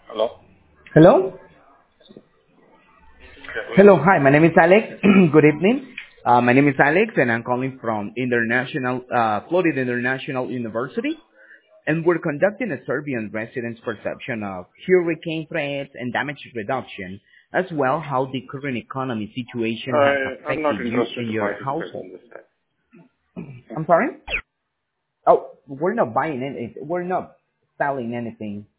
Hello? Hello? Yeah, who is Hello. this? Hi, my name is Alex. Good evening. My name is Alex, and I'm calling from Florida International University, and we're conducting a survey on residents' perception of hurricane threats and damage reduction, as well how the current economy situation has I'm not affected you interested and to your participate household. in this time. I'm sorry? Oh, we're not buying anything. We're not selling anything.